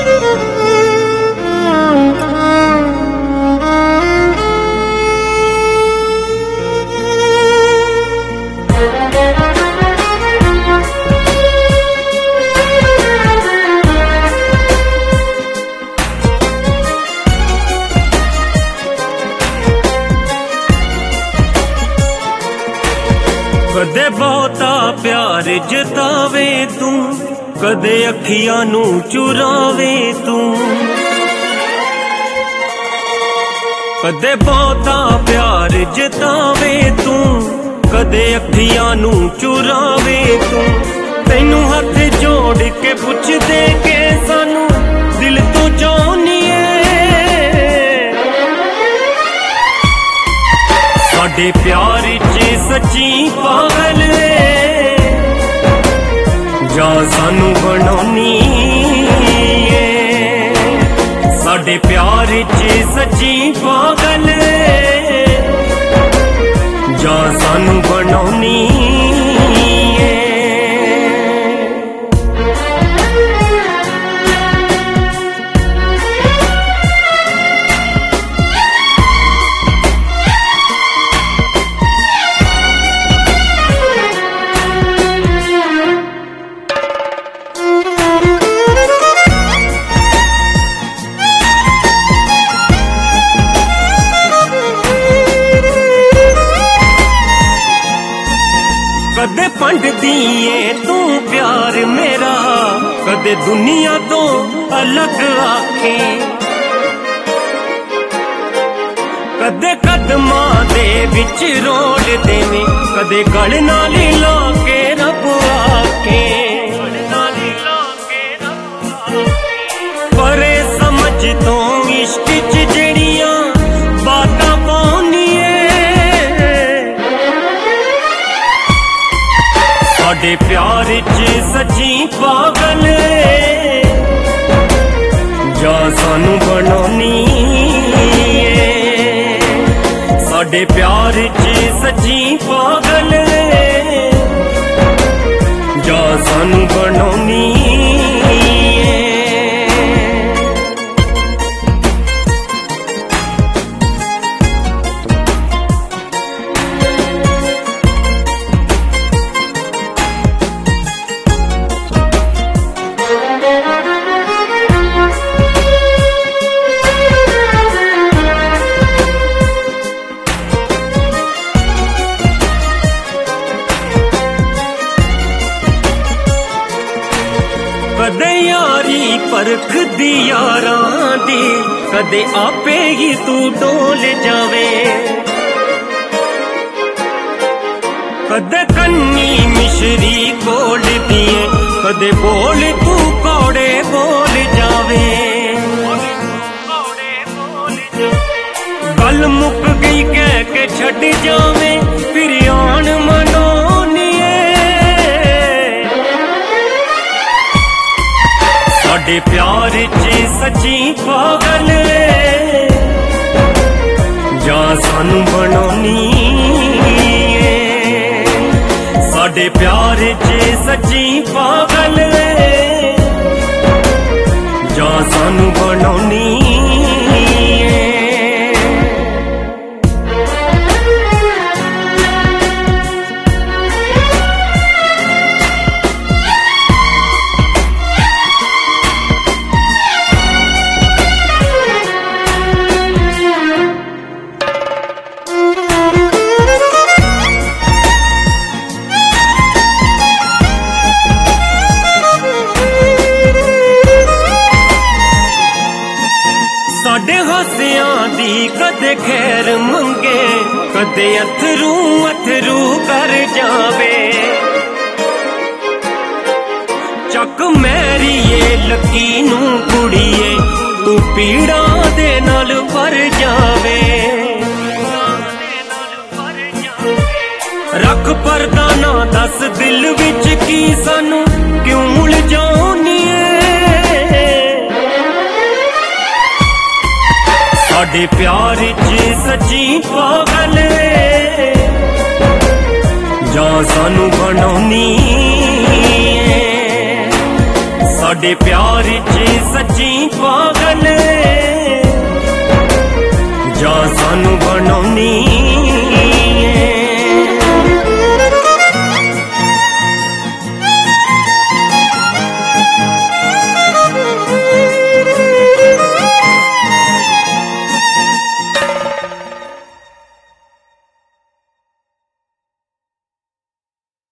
कदे बहुता प्यार जतावे तू, कदे अखियां नू चुरावे तू। कदे बहुता प्यार जतावे तू, कदे अखियां नू चुरावे तू। तैनू हथ जोड़ के पुछ दे के सानू दिल तो चाहनीए। साडे प्यार च सच्ची पागल जा सानू बनानी है। साडे प्यार च सच्ची पागल जा सानू बनानी है। कदे पंड दिए तू प्यार मेरा, कदे दुनिया तो अलग आखे। कदे कदमां दे विच रोल देवे, कदे गल नाल ला के रब आखे। परे समझ तो इश्क च जड़ियां बातां पाउनिए। साडे प्यार च सच्ची पागल जा सानू बनानी है। साडे प्यार च सच्ची पागल जा सानू बनानी है। कदे यारी परख दी यारां दी, कदे आपे ही तू डोल जावे। कदे कन्नी मिश्री कोल दिए, कदे बोल तू कौड़े बोल जावे। गल मुक गई कह के छड़ जावे, फिर आन मनानिए। साडे प्यार च सच्ची पागल जा सानू बनानी है। साडे प्यार च सच्ची पागल जा सानू बनानी है। साडे हासियां दी कदे खैर मंगे, कदे अथरू अथरू कर जावे। चक मैरिए लकी नू कुड़िए, तू पीड़ा दे नाल भर जावे। रख पर्दा ना दस दिल विच की सानू क्यों उलझाउनिए। साडे प्यार च सच्ची पागल जा सानू बनानी है। साडे प्यार च सच्ची पागल जा सानू बनौनी